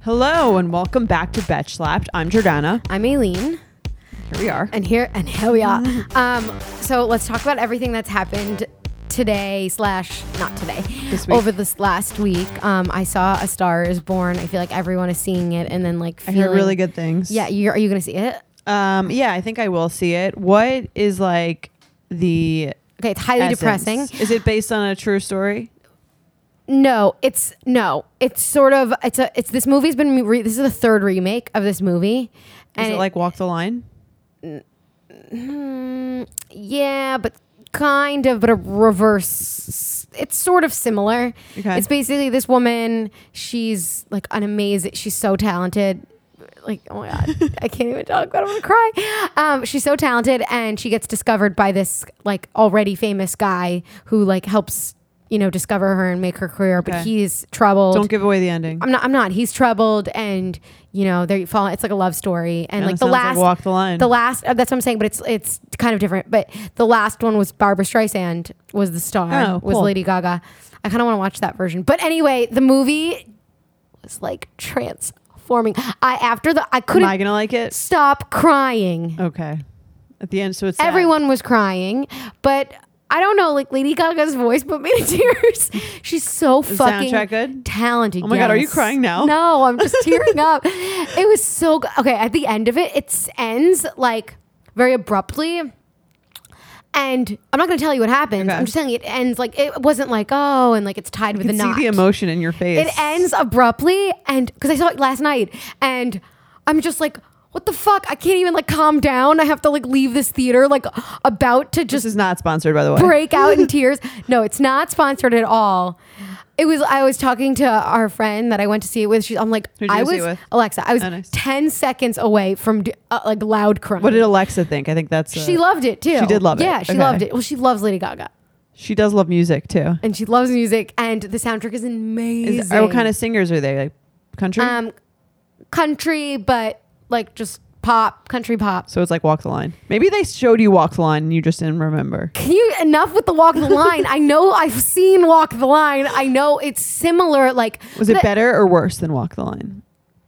Hello and welcome back to Betch Slapped. I'm Jordana. I'm Aileen. Here we are. And here we are. So let's talk about everything that's happened today / not today. This week. Over this last week. I saw A Star Is Born. I feel like everyone is seeing it and then like I hear really good things. Yeah, are you going to see it? Yeah, I think I will see it. What is like the Okay, it's highly essence? depressing. Is it based on a true story? No, it's sort of it's this movie's been this is the third remake of this movie. Is it like Walk the Line? Yeah, but kind of, but a reverse. It's sort of similar. Okay. It's basically this woman. She's like she's so talented. Like, oh my God, I can't even talk about it. I'm gonna cry. She's so talented, and she gets discovered by this like already famous guy who like helps discover her and make her career. Okay. But he's troubled. Don't give away the ending. I'm not. He's troubled, and they fall. It's like a love story, and like the last Walk the Line. The last that's what I'm saying, but it's kind of different. But the last one was Barbara Streisand was the star. Oh, was cool. Lady Gaga. I kind of want to watch that version. But anyway, the movie was like transforming. I couldn't. Am I gonna like it? Stop crying. Okay. At the end, so it's sad. Everyone was crying, but I don't know, like Lady Gaga's voice put me to tears. She's so Is the fucking soundtrack good? talented. Oh my God, are you crying now? No, I'm just tearing up. It was so good. Okay, at the end of it, it ends like very abruptly. And I'm not going to tell you what happens. Okay. I'm just telling you it ends like, it wasn't like, oh, and like it's tied with I a can knot. see the emotion in your face. It ends abruptly, and because I saw it last night, and I'm just like, what the fuck? I can't even like calm down. I have to like leave this theater like about to just This is not sponsored, by the way. break out in tears. No, it's not sponsored at all. I was talking to our friend that I went to see it with. I'm like, Who'd you go see it with? Alexa. I was Oh, nice. 10 seconds away from like loud crying. What did Alexa think? I think that's... She loved it too. She did love it. Yeah, she Okay. loved it. Well, she loves Lady Gaga. She does love music too. And she loves music, and the soundtrack is amazing. What kind of singers are they? Like country? Country, but like just country pop. So it's like Walk the Line. Maybe they showed you Walk the Line and you just didn't remember. Can you enough with the Walk the Line? I know I've seen Walk the Line. I know it's similar. Like, Was it better or worse than Walk the Line?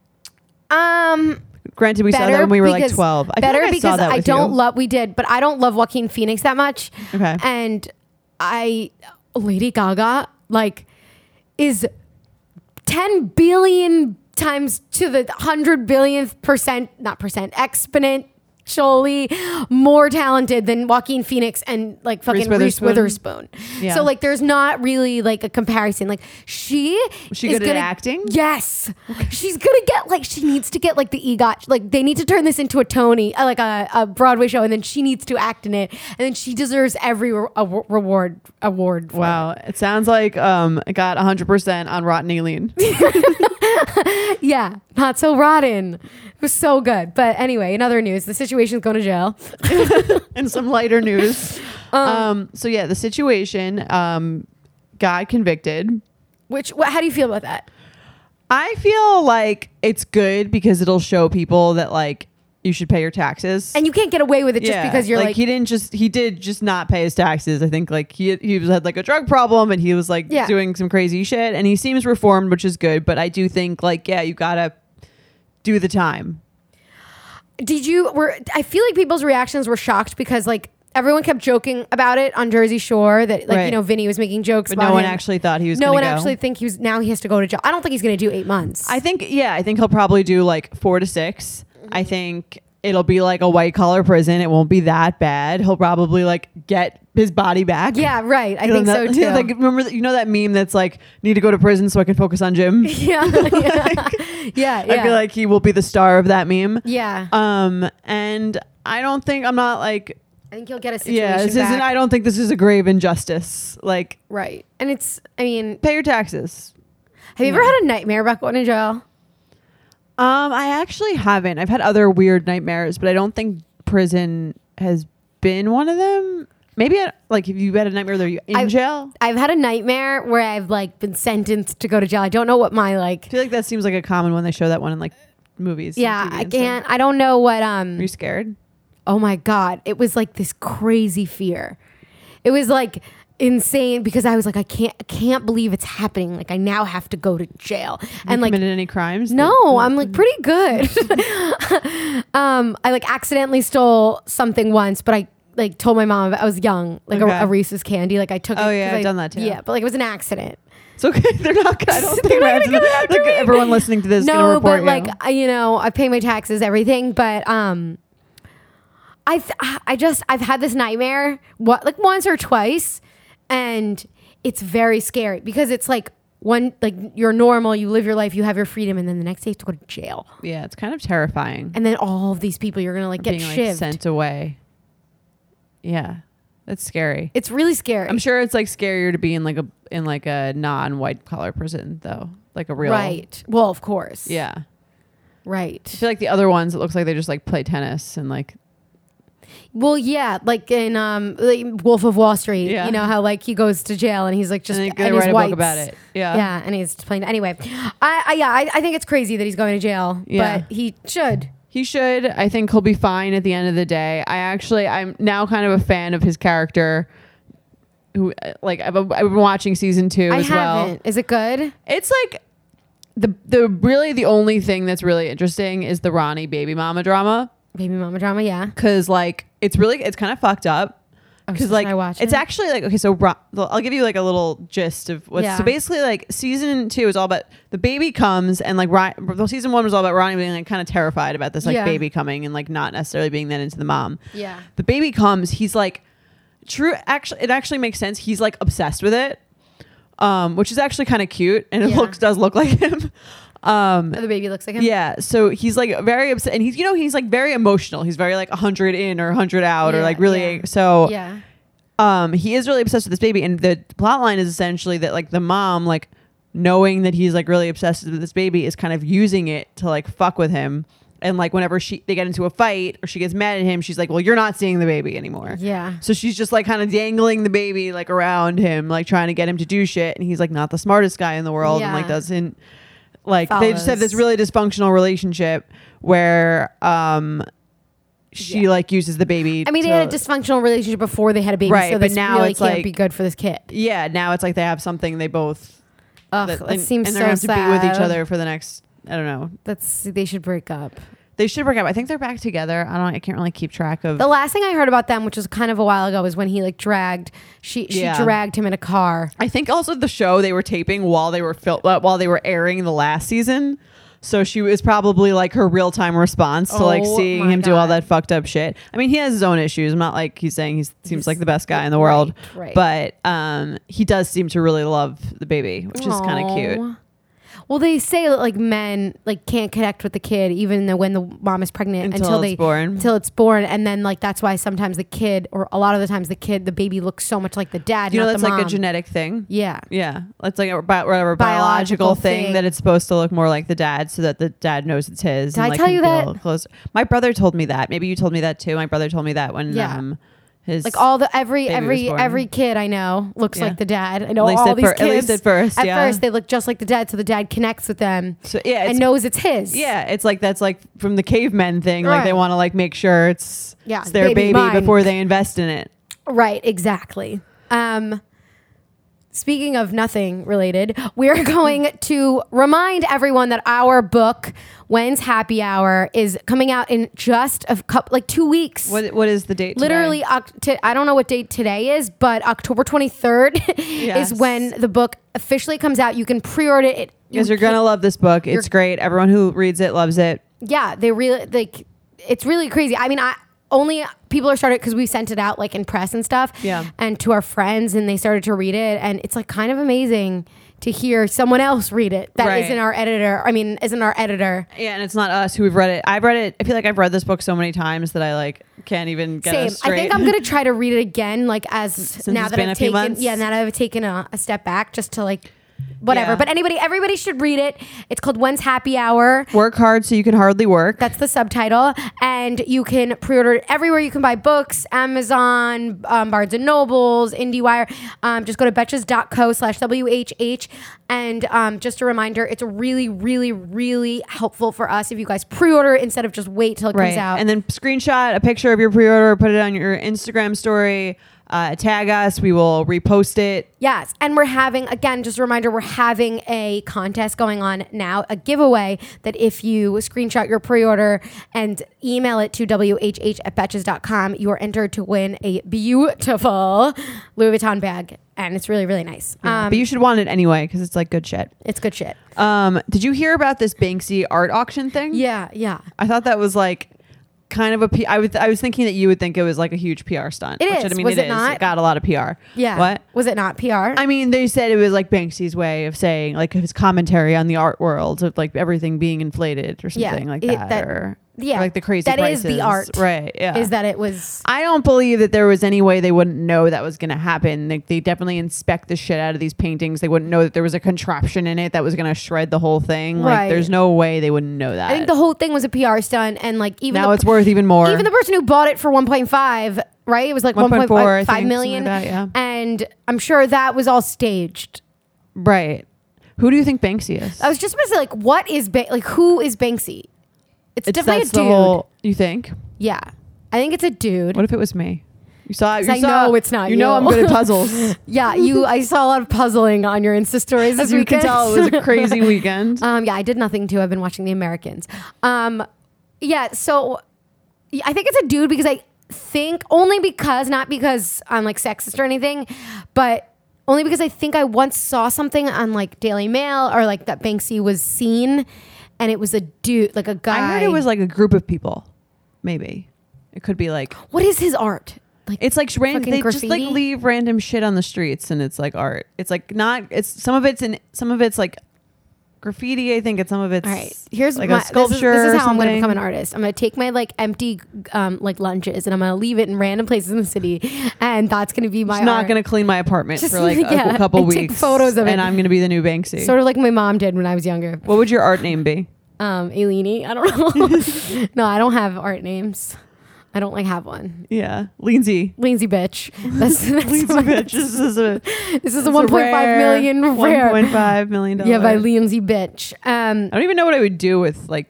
Granted, we saw that better when we were like because- 12. I feel Better like I saw because that I with don't you. love. We did, but I don't love Joaquin Phoenix that much. Okay. And Lady Gaga like is 10 billion times to the 100 billionth percent, not percent, exponentially more talented than Joaquin Phoenix and like fucking Reese Witherspoon. Yeah. So like there's not really like a comparison. Like she good at acting? Yes. She's gonna get like, she needs to get like the EGOT. Like they need to turn this into a Tony, like a Broadway show, and then she needs to act in it, and then she deserves every award for Wow. It sounds like it got 100% on Rotten Aileen. it. Yeah, not so rotten. It was so good. But anyway, in other news, the situation's going to jail. And some lighter news. So yeah, the situation got convicted. How do you feel about that? I feel like it's good because it'll show people that like you should pay your taxes. And you can't get away with it just because you're like he did just not pay his taxes. I think like he had like a drug problem and he was like doing some crazy shit, and he seems reformed, which is good. But I do think like, yeah, you gotta do the time. I feel like people's reactions were shocked because like everyone kept joking about it on Jersey Shore that like, Right. Vinny was making jokes But about no one him. actually thought he was No gonna one go. actually think now he has to go to jail. I don't think he's going to do 8 months. I think he'll probably do like 4 to 6. I think it'll be like a white collar prison. It won't be that bad. He'll probably like get his body back. Yeah, right. I think so too. Like, remember that meme that's like, need to go to prison so I can focus on gym? Yeah. Yeah. I feel like he will be the star of that meme. Yeah. And I think he'll get a situation back. I don't think this is a grave injustice. Like, Right. And pay your taxes. have you ever had a nightmare about going to jail? I actually haven't. I've had other weird nightmares, but I don't think prison has been one of them. Maybe if you had a nightmare that you're in jail. I've had a nightmare where I've like been sentenced to go to jail. I don't know what my I feel like that seems like a common one. They show that one in like movies. Yeah, and TV I and stuff. can't. I don't know what. Are you scared? Oh my God. It was like this crazy fear. It was like insane because I was like, I can't believe it's happening. Like I now have to go to jail. And like committed any crimes? No, I'm like pretty good. I like accidentally stole something once, but I like told my mom I was young, like a Reese's candy. Like I took it. Oh yeah, I've done that too. Yeah, but like it was an accident. It's okay. They're not gonna, I don't think like everyone listening to this is gonna report but like I pay my taxes, everything, but I've had this nightmare like once or twice, and it's very scary because it's like you're normal, you live your life, you have your freedom, and then the next day you have to go to jail. Yeah, it's kind of terrifying. And then all of these people you're gonna like get shivved, sent away. Yeah, that's scary. It's really scary. I'm sure it's like scarier to be in like a non-white collar prison though, like a real right. Well, of course. Yeah. Right. I feel like the other ones, it looks like they just like play tennis and like. Well, yeah, like in like Wolf of Wall Street, you know how like he goes to jail and he's like just and they write a book about it. Yeah, and he's playing. Anyway, I think it's crazy that he's going to jail, but he should. He should. I think he'll be fine at the end of the day. I'm now kind of a fan of his character. Who like I've been watching season 2 as well. I haven't. Is it good? It's like the only thing that's really interesting is the Ronnie baby mama drama. Baby mama drama, yeah. Because like it's kind of fucked up. Because like it's actually like okay, so I'll give you like a little gist of what's so basically like season 2 is all about the baby comes and like season 1 was all about Ronnie being like kind of terrified about this like baby coming and like not necessarily being that into the mom. Yeah, the baby comes, he's like it actually makes sense. He's like obsessed with it, which is actually kind of cute and it does look like him. The baby looks like him. Yeah, so he's like very upset, and he's like very emotional. He's very like 100 in or 100 out, or like really. So he is really obsessed with this baby, and the plot line is essentially that like the mom, like knowing that he's like really obsessed with this baby, is kind of using it to like fuck with him. And like whenever they get into a fight or she gets mad at him, she's like, well, you're not seeing the baby anymore. Yeah. So she's just like kind of dangling the baby like around him, like trying to get him to do shit, and he's like not the smartest guy in the world, and like doesn't. Like they just have this really dysfunctional relationship where she like uses the baby. I mean, they had a dysfunctional relationship before they had a baby, right? So but now really it's can't like be good for this kid. Yeah, now it's like they have something they both. That seems and so they're have sad. to be with each other for the next. I don't know. They should break up. They should break up. I think they're back together. I can't really keep track of. The last thing I heard about them, which was kind of a while ago, was when he like she dragged him in a car. I think also the show they were taping while they were airing the last season. So she was probably like her real time response to like seeing him do all that fucked up shit. I mean, he has his own issues. I'm not like he's saying he seems like the best guy in the world, right. But he does seem to really love the baby, which is kind of cute. Well, they say that like men like can't connect with the kid even though when the mom is pregnant until it's born, and then like that's why sometimes the kid, or a lot of the times the baby looks so much like the dad. You know, not that's the like mom. a genetic thing. Yeah, it's like a whatever biological thing that it's supposed to look more like the dad, so that the dad knows it's his. Did I tell you that? Close. My brother told me that. Maybe you told me that too. My brother told me that when his like all the every kid I know looks like the dad. I know all these kids. At least at first. At first they look just like the dad, so the dad connects with them. So and knows it's his. Yeah, it's like that's like from the cavemen thing. Right. Like they want to like make sure it's their baby before they invest in it. Right. Exactly. Speaking of nothing related, we're going to remind everyone that our book, When's Happy Hour, is coming out in just a couple, like 2 weeks. What is the date? Literally, I don't know what date today is, but October 23rd is when the book officially comes out. You can pre-order it. You're gonna love this book. It's great. Everyone who reads it loves it. Yeah, they really like. It's really crazy. I mean, only people are started because we sent it out like in press and stuff, and to our friends, and they started to read it, and it's like kind of amazing to hear someone else read it that isn't our editor. Yeah, and it's not us who have read it. I've read it. I feel like I've read this book so many times that I like can't even get it straight. I think I'm gonna try to read it again, like now that I've taken a step back, just to like. Whatever, but everybody should read it. It's called When's Happy Hour. Work hard so you can hardly work. That's the subtitle, and you can pre-order it everywhere you can buy books: Amazon, Barnes and Nobles, IndieWire. Just go to betches.co/WHH, and just a reminder, it's really, really, really helpful for us if you guys pre-order it instead of just wait till it comes out, and then screenshot a picture of your pre-order, put it on your Instagram story. tag us. We will repost it. Yes. And we're having, again, just a reminder, we're having a contest going on now, a giveaway that if you screenshot your pre-order and email it to whh@betches.com, you are entered to win a beautiful Louis Vuitton bag. And it's really, really nice. Yeah, but you should want it anyway because it's like good shit. It's good shit. Did you hear about this Banksy art auction thing? Yeah. I thought that was like kind of I was thinking that you would think it was like a huge PR stunt. It is. I mean, Was it it is. not? It got a lot of PR. Yeah. What? Was it not PR? I mean, they said it was like Banksy's way of saying like his commentary on the art world of like everything being inflated or something like that. Or like the crazy that prices. Is the art. Right. Yeah. Is that it was. I don't believe that there was any way they wouldn't know that was going to happen. They definitely inspect the shit out of these paintings. They wouldn't know that there was a contraption in it that was going to shred the whole thing. Like, Right. there's no way they wouldn't know that. I think the whole thing was a PR stunt, and like even now it's worth even more. Even the person who bought it for 1.5, right? It was like 1.5 million. Like that, yeah. And I'm sure that was all staged. Right. Who do you think Banksy is? I was just about to say, like, what is who is Banksy? It's definitely a dude. You think? Yeah, I think it's a dude. What if it was me? You saw it. I know it's not you. You know I'm good at puzzles. Yeah, I saw a lot of puzzling on your Insta stories this As you weekend. can tell, it was a crazy weekend. Yeah, I did nothing too. I've been watching The Americans. Yeah, so I think it's a dude because I think not because I'm like sexist or anything, but only because I think I once saw something on like Daily Mail or like that Banksy was seen, and it was a dude, like a guy. I heard it was like a group of people. Maybe it could be like. What is his art? Like it's like random. They graffiti? just like leave random shit on the streets, and it's like art. It's like not. It's some of it's like graffiti. I think, and some of it's all right. Here's like a sculpture. This is how I'm going to something. become an artist. I'm going to take my like empty like lunches, and I'm going to leave it in random places in the city, and that's going to be my. I'm not going to clean my apartment Just, for like yeah, a couple and weeks. take photos of it. And I'm going to be the new Banksy. Sort of like my mom did when I was younger. What would your art name be? Eleni. I don't know. No, I don't have art names. I don't like have one. Yeah, Lindsay bitch. That's Lindsay bitch. This is a 1.5 million rare. $1.5 million. Yeah, by Lindsay bitch. I don't even know what I would do with like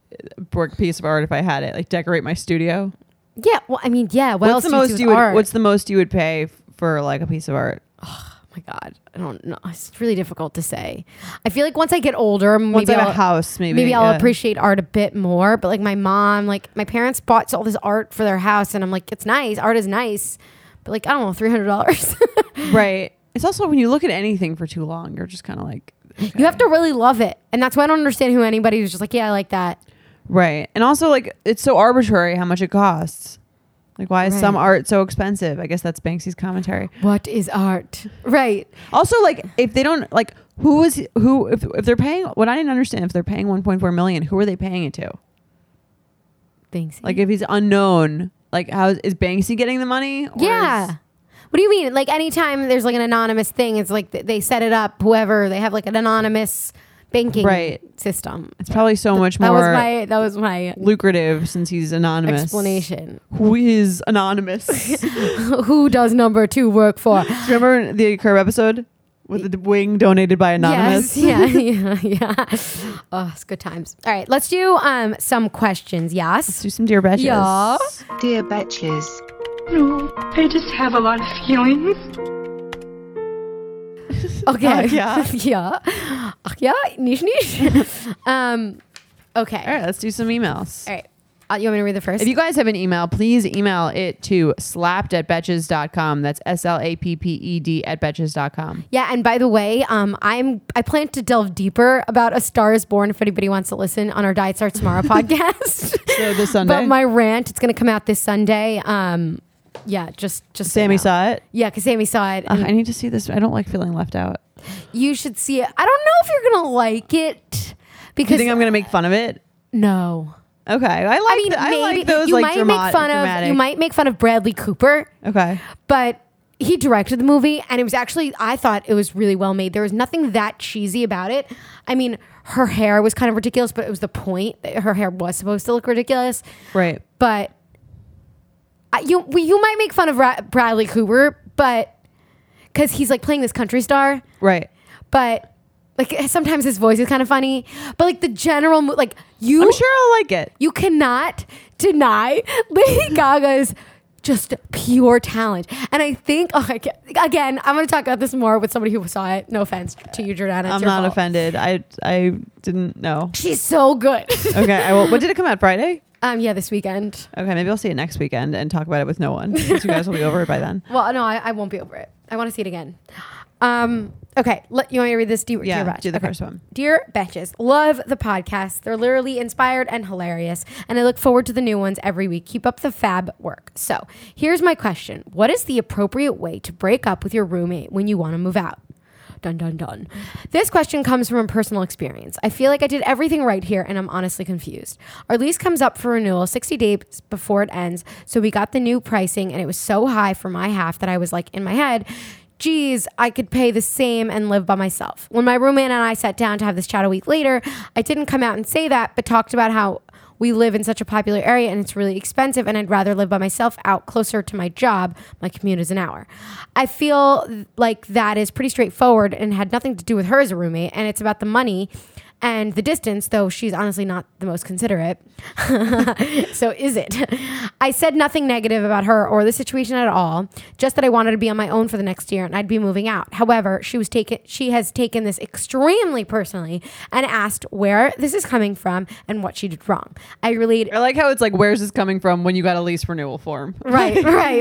a piece of art if I had it. Like decorate my studio. Yeah, well, I mean, yeah. What's the most you would pay for like a piece of art? Oh my God, I don't know. It's really difficult to say. I feel like once I get older, once I have a house, maybe I'll appreciate art a bit more. But like my mom, like my parents bought all this art for their house, and I'm like, it's nice. Art is nice, but like I don't know, $300. Right. It's also when you look at anything for too long, you're just kind of like, okay. You have to really love it, and that's why I don't understand who anybody who's just like, yeah, I like that. Right. And also like it's so arbitrary how much it costs. Like why is some art so expensive? I guess that's Banksy's commentary. What is art? Right. Also, like if they don't like if they're paying what I didn't understand, if they're paying 1.4 million, who are they paying it to? Banksy. Like if he's unknown, like how is Banksy getting the money? Yeah. What do you mean? Like anytime there's like an anonymous thing, it's like they set it up, whoever, they have like an anonymous banking system. It's probably so much more that was my lucrative since he's anonymous. Explanation. Who is anonymous? Who does number 2 work for? Do you remember the Curb episode with the wing donated by Anonymous? Yes. Yeah. Oh, it's good times. All right, let's do some questions. Yes. Let's do some Dear Betches. Yeah. Dear Betches. No, I just have a lot of feelings. Okay. Yeah. Yeah. Yeah. Niche. Okay. All right, let's do some emails. All right. You want me to read the first? If you guys have an email, please email it to slapped@betches.com. That's slapped@betches.com. Yeah, and by the way, I plan to delve deeper about A Star Is Born if anybody wants to listen on our Diet Starts Tomorrow podcast. So this Sunday. But my rant, it's going to come out this Sunday. Yeah, just Sammy saw it. Yeah, because Sammy saw it. I need to see this. I don't like feeling left out. You should see it. I don't know if you're gonna like it because You think I'm gonna make fun of it? No. Okay, I like those you like might dramatic. You might make fun of Bradley Cooper. Okay, but he directed the movie, and it was actually, I thought it was really well made. There was nothing that cheesy about it. I mean, her hair was kind of ridiculous, but it was the point that her hair was supposed to look ridiculous. Right. But you might make fun of Bradley Cooper, but because he's like playing this country star. Right. But like sometimes his voice is kind of funny. But like the general, I'm sure I'll like it. You cannot deny Lady Gaga's just pure talent. And I think, again, I'm going to talk about this more with somebody who saw it. No offense to you, Jordana. I'm not offended. I didn't know. She's so good. Okay. When did it come out? Friday? Yeah, this weekend. Okay, maybe I'll see it next weekend and talk about it with no one. Since you guys will be over it by then. Well, no, I won't be over it. I want to see it again. Okay, you want me to read this? Dear Betch? Do the first one. Dear Betches, love the podcast. They're literally inspired and hilarious, and I look forward to the new ones every week. Keep up the fab work. So, here's my question. What is the appropriate way to break up with your roommate when you want to move out? Dun, dun, dun. This question comes from a personal experience. I feel like I did everything right here, and I'm honestly confused. Our lease comes up for renewal 60 days before it ends, so we got the new pricing, and it was so high for my half that I was like, in my head, geez, I could pay the same and live by myself. When my roommate and I sat down to have this chat a week later, I didn't come out and say that, but talked about how we live in such a popular area and it's really expensive, and I'd rather live by myself out closer to my job. My commute is an hour. I feel like that is pretty straightforward and had nothing to do with her as a roommate, and it's about the money and the distance, though she's honestly not the most considerate. So is it? I said nothing negative about her or the situation at all, just that I wanted to be on my own for the next year and I'd be moving out. However, she has taken this extremely personally and asked where this is coming from and what she did wrong. I like how it's like, where's this coming from when you got a lease renewal form? Right.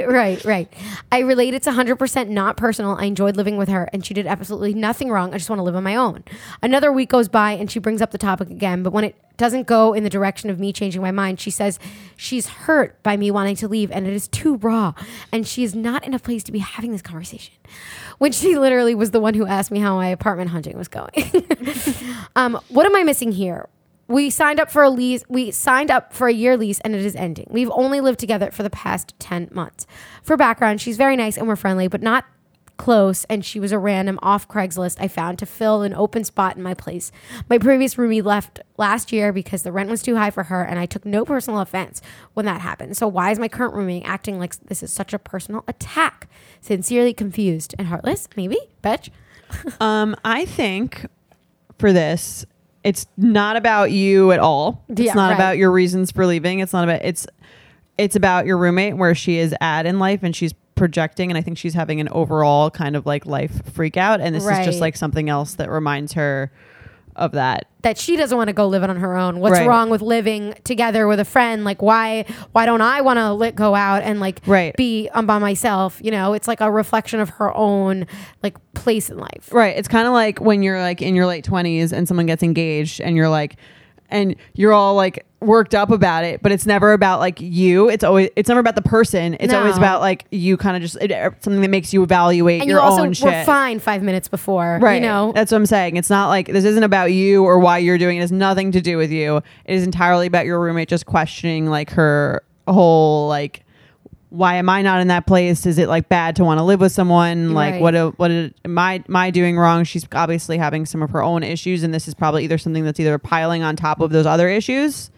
I relate it's 100% not personal. I enjoyed living with her and she did absolutely nothing wrong. I just want to live on my own. Another week goes by and she brings up the topic again, but when it doesn't go in the direction of me changing my mind, she says she's hurt by me wanting to leave and it is too raw and she is not in a place to be having this conversation, when she literally was the one who asked me how my apartment hunting was going. What am I missing here? We signed up for a lease. We signed up for a year lease and it is ending. We've only lived together for the past 10 months. For background, she's very nice and we're friendly, but not close, and she was a random off Craigslist I found to fill an open spot in my place. My previous roomie left last year because the rent was too high for her, and I took no personal offense when that happened. So why is my current roomie acting like this is such a personal attack? Sincerely confused and heartless, maybe? Betch? I think for this, it's not about you at all. It's not about your reasons for leaving. It's not about it's about your roommate, where she is at in life, and she's projecting, and I think she's having an overall kind of like life freak out, and this is just like something else that reminds her of that she doesn't want to go live it on her own. What's wrong with living together with a friend? Like why don't I want to go out and like be by myself? You know, it's like a reflection of her own like place in life. Right. It's kind of like when you're like in your late 20s and someone gets engaged and you're like, and you're all like worked up about it, but it's never about like you. It's never about the person. It's always about like you kind of just something that makes you evaluate and your own shit. We're fine 5 minutes before, right? You know, that's what I'm saying. It's not like this isn't about you or why you're doing it. It has nothing to do with you. It is entirely about your roommate just questioning like her whole like, why am I not in that place? Is it like bad to want to live with someone? Like what am I doing wrong? She's obviously having some of her own issues, and this is probably either something that's either piling on top of those other issues,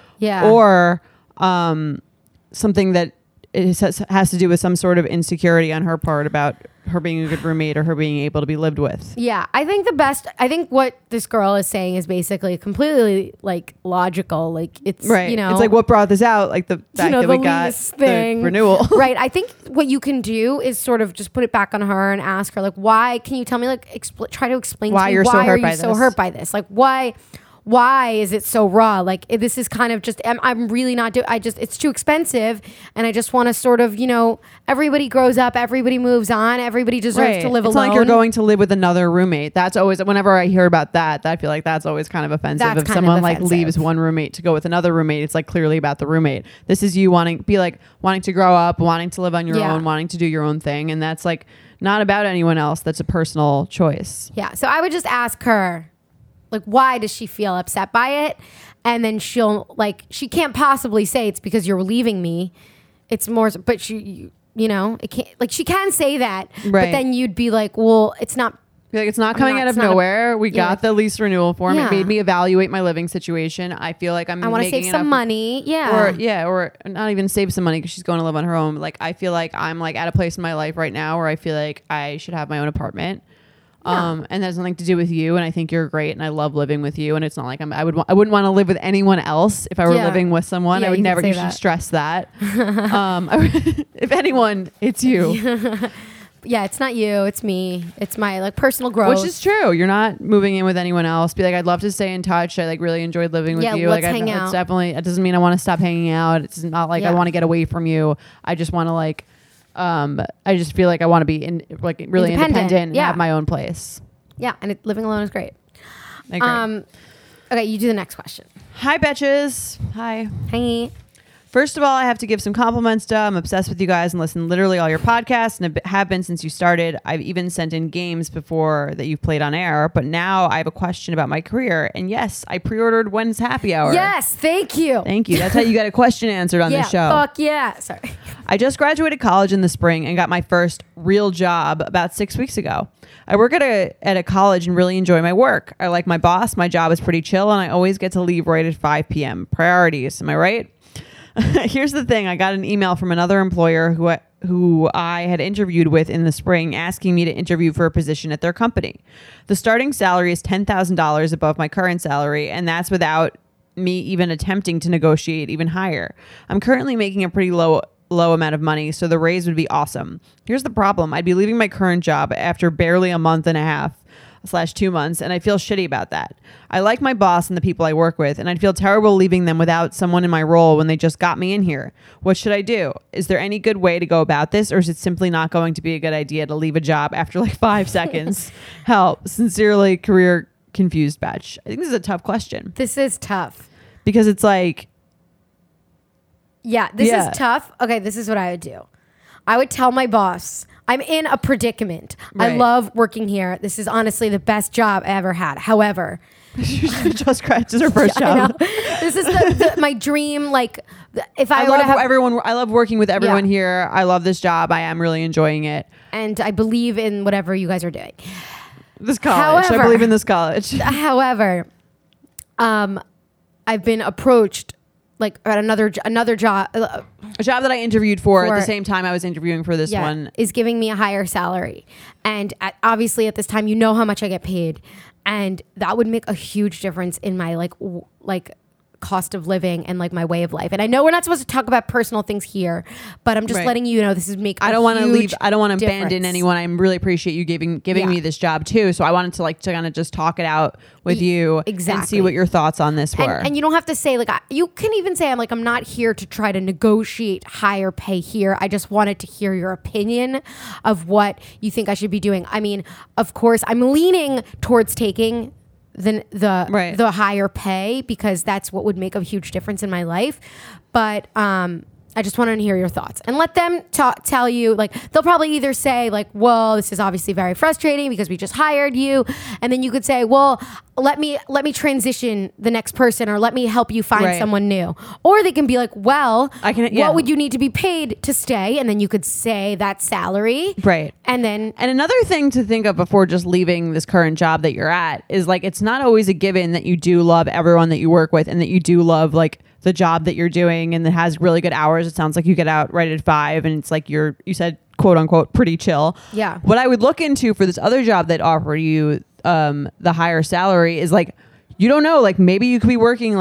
or something that has to do with some sort of insecurity on her part about her being a good roommate or her being able to be lived with. Yeah, I think what this girl is saying is basically completely like logical. Like it's you know, it's like what brought this out, like the fact that we got the renewal. Right. I think what you can do is sort of just put it back on her and ask her like, why? Can you tell me like try to explain why to me you're why so are you so hurt by this? Like why is it so raw? Like this is kind of just, I'm really not doing, it's too expensive. And I just want to sort of, you know, everybody grows up, everybody moves on, everybody deserves to live alone. It's not like you're going to live with another roommate. That's always, whenever I hear about that, I feel like that's always kind of offensive. If someone like leaves one roommate to go with another roommate, it's like clearly about the roommate. This is you wanting to grow up, wanting to live on your own, wanting to do your own thing. And that's like not about anyone else. That's a personal choice. Yeah. So I would just ask her, like, why does she feel upset by it? And then she'll like, she can't possibly say it's because you're leaving me. It's more, but you know, it can't, like she can say that, but then you'd be like, well, it's not. Like it's not coming out of nowhere. We got the lease renewal form. It made me evaluate my living situation. I feel like I want to save some money. Or not even save some money because she's going to live on her own. Like I feel like I'm like at a place in my life right now where I feel like I should have my own apartment. And that has nothing to do with you. And I think you're great. And I love living with you. And it's not like I wouldn't want to live with anyone else if I were living with someone. I would never. You should stress that. If anyone, it's you. Yeah, it's not you. It's me. It's my like personal growth. Which is true. You're not moving in with anyone else. Be like, I'd love to stay in touch. I like really enjoyed living with you. Let's like, hang out. It's definitely. It doesn't mean I want to stop hanging out. It's not like I want to get away from you. I just want to like. I just feel like I want to be really independent and have my own place. Yeah, and living alone is great. I agree. Okay, you do the next question. Hi, bitches. Hi. Hey. First of all, I have to give some compliments to. I'm obsessed with you guys and listen literally all your podcasts and have been since you started. I've even sent in games before that you've played on air, but now I have a question about my career. And yes, I pre-ordered When's Happy Hour. Yes, thank you. Thank you. That's how you got a question answered on this show. Fuck yeah. Sorry. I just graduated college in the spring and got my first real job about 6 weeks ago. I work at a college and really enjoy my work. I like my boss. My job is pretty chill and I always get to leave right at 5 p.m. Priorities. Am I right? Here's the thing. I got an email from another employer who I had interviewed with in the spring asking me to interview for a position at their company. The starting salary is $10,000 above my current salary, and that's without me even attempting to negotiate even higher. I'm currently making a pretty low amount of money, so the raise would be awesome. Here's the problem. I'd be leaving my current job after barely a month and a half / 2 months, and I feel shitty about that. I like my boss and the people I work with, and I'd feel terrible leaving them without someone in my role when they just got me in here. What should I do? Is there any good way to go about this, or is it simply not going to be a good idea to leave a job after like 5 seconds? Help. Sincerely, career confused batch. I think this is a tough question. This is tough. Because it's like... Yeah, this is tough. Okay, this is what I would do. I would tell my boss... I'm in a predicament. Right. I love working here. This is honestly the best job I ever had. However, just scratches her first job. This is my dream. Like, if I love working with everyone here. I love this job. I am really enjoying it, and I believe in whatever you guys are doing. This college. I believe in this college. However, I've been approached. Like at another job, a job that I interviewed for at the same time I was interviewing for this one is giving me a higher salary, and obviously at this time you know how much I get paid, and that would make a huge difference in my like cost of living and like my way of life. And I know we're not supposed to talk about personal things here, but I'm just letting you know this is I don't want to leave. I don't want to abandon anyone. I really appreciate you giving me this job too. So I wanted to kind of just talk it out with you and see what your thoughts on this were. And you don't have to say you can even say I'm not here to try to negotiate higher pay here. I just wanted to hear your opinion of what you think I should be doing. I mean, of course, I'm leaning towards taking the higher pay because that's what would make a huge difference in my life. But I just want to hear your thoughts and let them tell you, they'll probably either say well, this is obviously very frustrating because we just hired you. And then you could say, well, let me transition the next person, or let me help you find someone new. Or they can be like, well, what would you need to be paid to stay? And then you could say that salary. Right. And another thing to think of before just leaving this current job that you're at is it's not always a given that you do love everyone that you work with and that you do love the job that you're doing and that has really good hours. It sounds like you get out right at 5 and it's you said, quote unquote, pretty chill. Yeah. What I would look into for this other job that offered you the higher salary is you don't know, maybe you could be working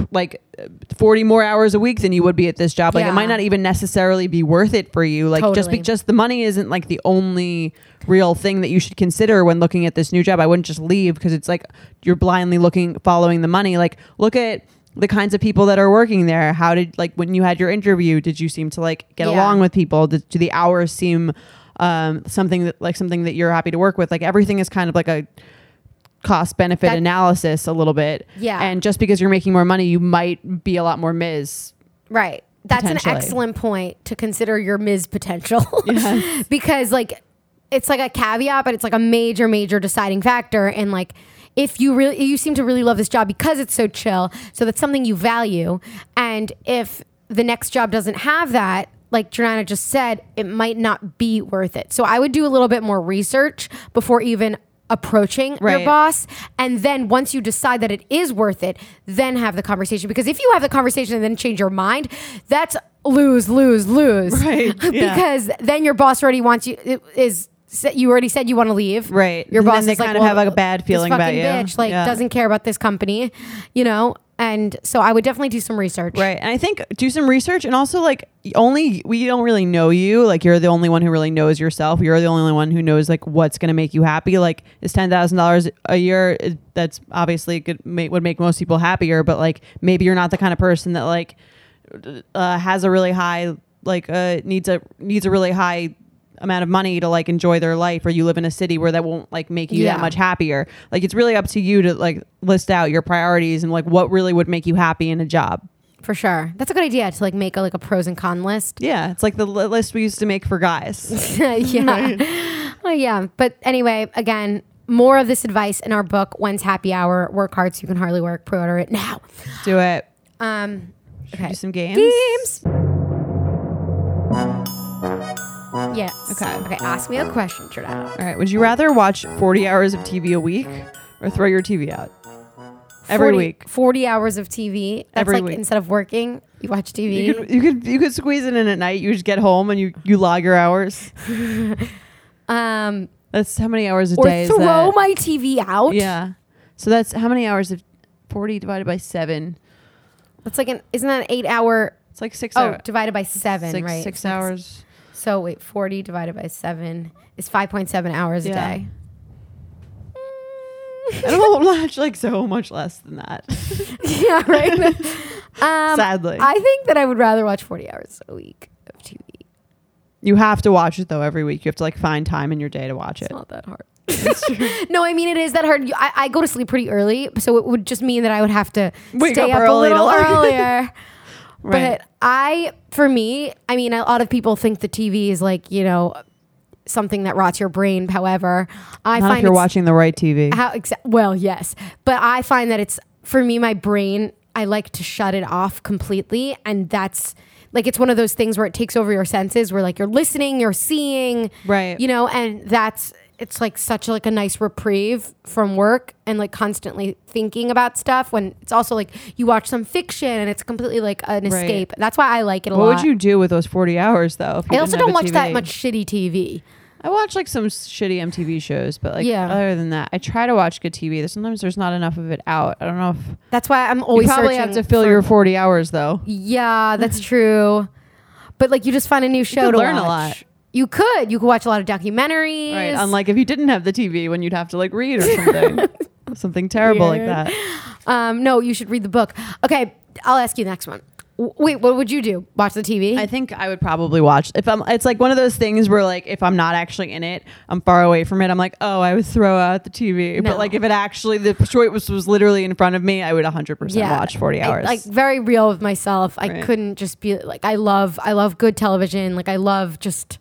40 more hours a week than you would be at this job. It might not even necessarily be worth it for you. Totally. Just the money isn't the only real thing that you should consider when looking at this new job. I wouldn't just leave because it's you're blindly following the money. Look at the kinds of people that are working there. How did when you had your interview, did you seem to get along with people? Do the hours seem something that you're happy to work with? Everything is kind of a cost benefit analysis a little bit. Yeah. And just because you're making more money, you might be a lot more Ms. Right. That's an excellent point to consider your Ms. potential. Yes. Because it's a caveat, but it's a major, major deciding factor. And if you seem to really love this job because it's so chill, so that's something you value. And if the next job doesn't have that, like Joanna just said, it might not be worth it. So I would do a little bit more research before even approaching your boss. And then once you decide that it is worth it, then have the conversation. Because if you have the conversation and then change your mind, that's lose. Right. Because then your boss already wants you, is you already said you want to leave. Right. Your And boss then they is like, kind of have like a bad feeling this about fucking you. bitch doesn't care about this company, you know? And so I would definitely do some research. Right. And I think do some research, and also like we don't really know you. Like you're the only one who really knows yourself. You're the only one who knows like what's going to make you happy. Like is $10,000 a year. That's obviously would make most people happier. But like maybe you're not the kind of person that like has a really high needs a really high amount of money to like enjoy their life, or you live in a city where that won't like make you that much happier. Like it's really up to you to like list out your priorities and like what really would make you happy in a job. For sure. That's a good idea to like make a pros and con list. Yeah. It's like the list we used to make for guys. Yeah. Oh yeah. But anyway, again, more of this advice in our book, When's Happy Hour? Work hard so you can hardly work. Pre-order it now. Do it. Okay. Do some games. Yes. Okay. Ask me a question, Jordana. All right. Would you rather watch 40 hours of TV a week or throw your TV out every week? 40 hours of TV. That's every like week. Instead of working, you watch TV. You could squeeze it in at night. You just get home and you log your hours. That's how many hours a day is that? Or throw my TV out. Yeah. So that's how many hours of 40 divided by 7? That's like isn't that an 8 hour? It's like 6 hours. Oh, divided by 7, right? 6 hours. So wait, 40 divided by 7 is 5.7 hours a day. I don't watch like so much less than that. Yeah, right. Sadly. I think that I would rather watch 40 hours a week of TV. You have to watch it though every week. You have to like find time in your day to watch it. It's not that hard. No, I mean it is that hard. I go to sleep pretty early, so it would just mean that I would have to stay up a little earlier. Right. But for me, I mean, a lot of people think the TV is like, you know, something that rots your brain. However, I Not find if you're watching the right TV. Well, yes, but I find that it's for me, my brain. I like to shut it off completely, and that's like it's one of those things where it takes over your senses, where like you're listening, you're seeing, right? You know, and it's like such like a nice reprieve from work and like constantly thinking about stuff, when it's also like you watch some fiction and it's completely like an escape. That's why I like it a lot. What would you do with those 40 hours though? If you I also didn't don't have a watch TV? that much shitty TV. I watch like some shitty MTV shows, but like other than that, I try to watch good TV. Sometimes there's not enough of it out. I don't know if that's why I'm always you probably have to fill your 40 hours though. Yeah, that's true. But like you just find a new show to learn watch. a lot. You could watch a lot of documentaries. Right. Unlike if you didn't have the TV, when you'd have to like read or something. Something terrible like that. No, you should read the book. Okay, I'll ask you the next one. Wait, what would you do? Watch the TV? I think I would probably watch. It's like one of those things where like if I'm not actually in it, I'm far away from it. I'm like, oh, I would throw out the TV. No. But like if it actually the choice was literally in front of me, I would 100% watch 40 hours. Like very real with myself. I couldn't just be like I love good television. Like I love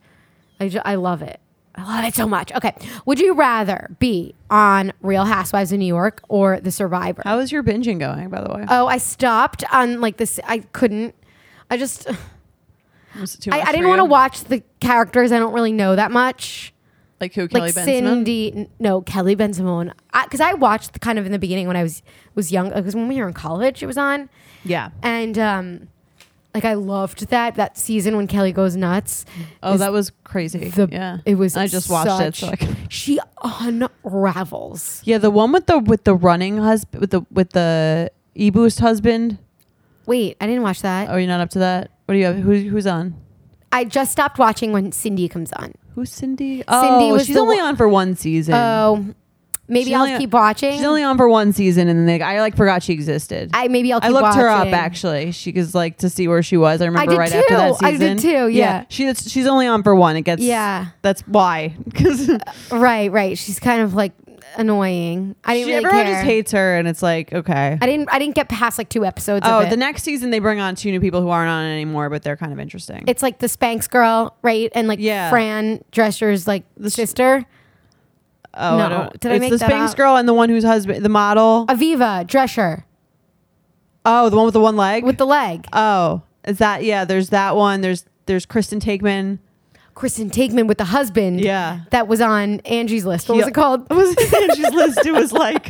I love it. I love it so much. Okay. Would you rather be on Real Housewives of New York or The Survivor? How is your binging going, by the way? Oh, I stopped on like this. I couldn't. I just. Was it too much I didn't want to watch the characters I don't really know that much. Like who? Kelly like Ben Cindy. No, Kelly Ben Simone. Because I watched kind of in the beginning when I was young. Because when we were in college, it was on. Yeah. And like I loved that season when Kelly goes nuts. Oh, that was crazy. Yeah, it was. I just watched it. So she unravels. Yeah, the one with the running husband with the e-boost husband. Wait, I didn't watch that. Oh, you're not up to that. What do you have? Who's on? I just stopped watching when Cindy comes on. Who's Cindy? Cindy Oh, was she's only on for one season. Oh. Maybe I'll keep watching. She's only on for one season, and then I like forgot she existed. Maybe I'll keep watching. I looked watching. her up actually. She was like to see where she was. I remember right after that season. I did too. Yeah. She's only on for one. It gets That's why. Right. She's kind of like annoying. I didn't really everyone care. just hates her, and it's like okay. I didn't get past like 2 episodes. Oh, of it. the next season they bring on 2 new people who aren't on it anymore, but they're kind of interesting. It's like the Spanx girl, right? And like Fran Drescher's like the sister. Oh, no. Did I make that It's the Spanx up? girl and the one whose husband, the model. Aviva Drescher. Oh, the one with the one leg? With the leg. Oh, is that, there's that one. There's Kristen Taekman. Kristen Taekman with the husband. Yeah. That was on Angie's List. What was it called? It was Angie's List. It was like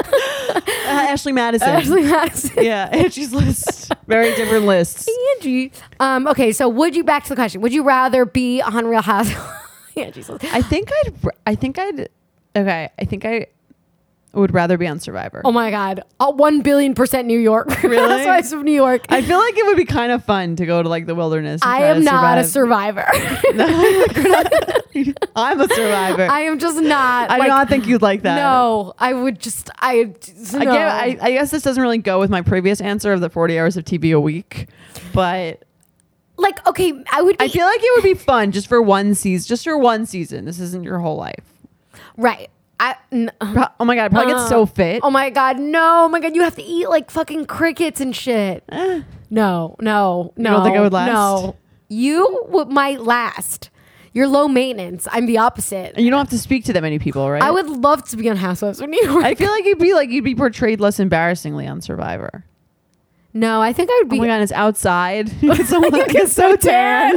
Ashley Madison. Ashley Madison. Yeah, Angie's List. Very different lists. Angie. Okay, so back to the question. Would you rather be on Real Housewives? Angie's listening. I think I would rather be on Survivor. Oh my God. 1 billion% New York. Really? Housewives of New York. I feel like it would be kind of fun to go to like the wilderness. And I try am to not a survive. survivor. I'm a survivor. I am just not. I do not think you'd like that. No, I would just. I guess this doesn't really go with my previous answer of the 40 hours of TV a week, but like, okay, I feel like it would be fun just for one season. Just for one season. This isn't your whole life, right? Oh my God, I'd probably get so fit. Oh my God, no! Oh my God, you have to eat like fucking crickets and shit. No. You don't think I would last? No, you might last. You're low maintenance. I'm the opposite. And you don't have to speak to that many people, right? I would love to be on Housewives of New York. I feel like you'd be portrayed less embarrassingly on Survivor. No, I think I would be. Oh my God, it's outside. It's so tan.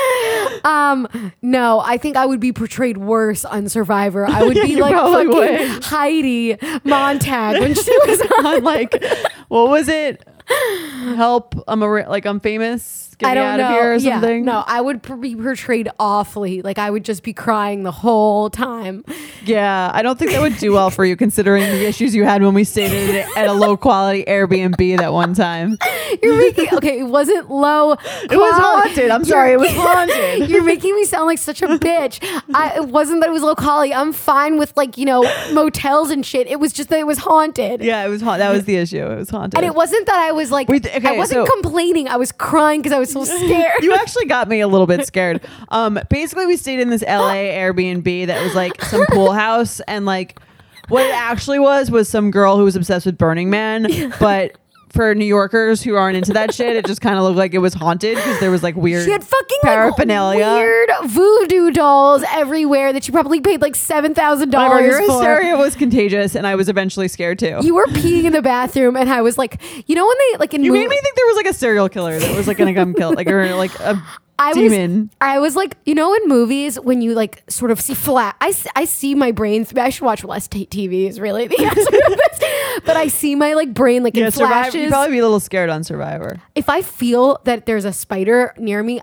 No, I think I would be portrayed worse on Survivor. I would Yeah, be you like probably fucking would. Heidi Montag when she was on. Like, what was it? Help! I'm famous. Get I me don't out know. of here or Yeah, something. no, I would be portrayed awfully. Like I would just be crying the whole time. Yeah, I don't think that would do well for you considering the issues you had when we stayed at a low quality Airbnb that one time. You're making it wasn't low. It was haunted. I'm sorry, it was haunted. You're making me sound like such a bitch. It wasn't that it was low quality. I'm fine with like motels and shit. It was just that it was haunted. Yeah, it was that was the issue. It was haunted. And it wasn't that I was like I wasn't complaining. I was crying because I was so scared. You actually got me a little bit scared. Basically, we stayed in this LA Airbnb that was like some pool house, and like what it actually was some girl who was obsessed with Burning Man, but for New Yorkers who aren't into that shit, it just kind of looked like it was haunted because there was like weird She had fucking paraphernalia, like, weird voodoo dolls everywhere that she probably paid like $7,000 Your for. hysteria was contagious, and I was eventually scared too. You were peeing in the bathroom, and I was like, when they like in You made me think there was like a serial killer that was like gonna come kill, like or like a demon. I was like, in movies when you like sort of see flat. I see my brain. I should watch less TV. Is really the answer to this. But I see my like brain like in flashes. You'd probably be a little scared on Survivor. If I feel that there's a spider near me,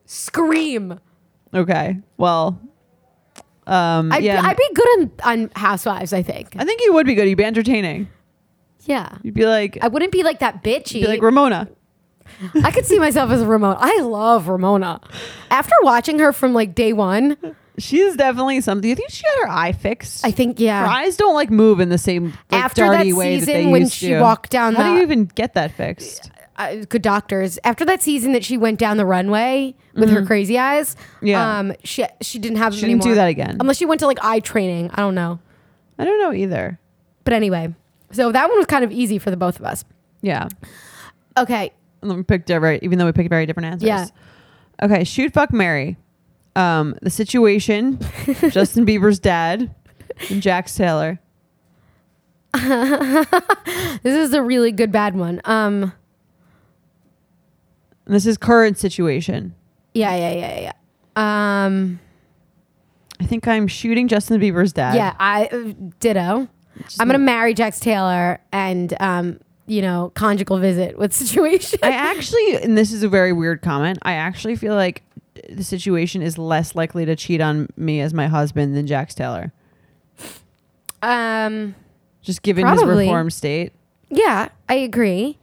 I Okay, well, I'd be good on Housewives. I think you would be good. You'd be entertaining. Yeah, You'd be like, I wouldn't be like that bitchy. you'd be like Ramona. I could see myself as Ramona. I love Ramona. After watching her from like day one, She's definitely something. Do you think she got her eye fixed? I think Her eyes don't like move in the same like, After dirty that way that season they when used she to. walked down How the- do you even get that fixed? good doctors. After that season that she went down the runway with her crazy eyes, Yeah. she didn't have them She didn't do anymore. that again. Unless she went to like eye training. I don't know. I don't know either. But anyway, so that one was kind of easy for the both of us. Yeah. Okay. And we picked even though we picked very different answers. Yeah. Okay. Shoot, fuck, marry. The situation. Justin Bieber's dad and Jax Taylor. This is a really good bad one. And this is current situation. Yeah. I think I'm shooting Justin Bieber's dad. Yeah, I ditto. I'm gonna marry Jax Taylor and conjugal visit with situation. I actually, and this is a very weird comment, I actually feel like the situation is less likely to cheat on me as my husband than Jax Taylor. Just given his Probably. reformed state. Yeah, I agree.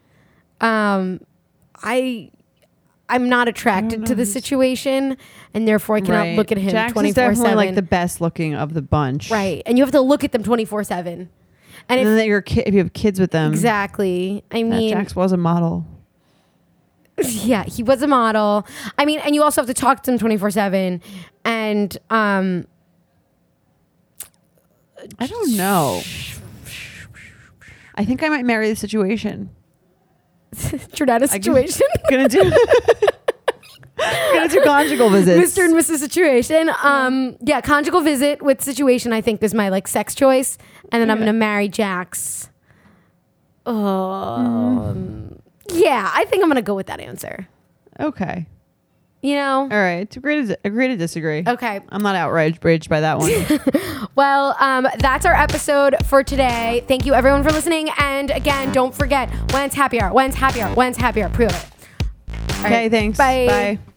I'm not attracted to the situation, and therefore I cannot look at him Jax 24/7. is definitely like the best looking of the bunch. Right, and you have to look at them 24/7. And And then if you have kids with them. exactly, I mean, Jax was a model. yeah, he was a model. I mean, and you also have to talk to them 24/7, and I don't know. I think I might marry the situation. Jordana situation. Gonna do conjugal visits. Mr. and Mrs. Situation. Yeah, conjugal visit with situation, I think, is my like sex choice. And then I'm gonna marry Jax. Yeah, I think I'm gonna go with that answer. Okay. All right. Agree to disagree. Okay. I'm not outraged by that one. Well, that's our episode for today. Thank you everyone for listening. And again, don't forget, when's happy hour? When's happy hour? When's happy hour? Prove it. All Okay, right. thanks. Bye. Bye.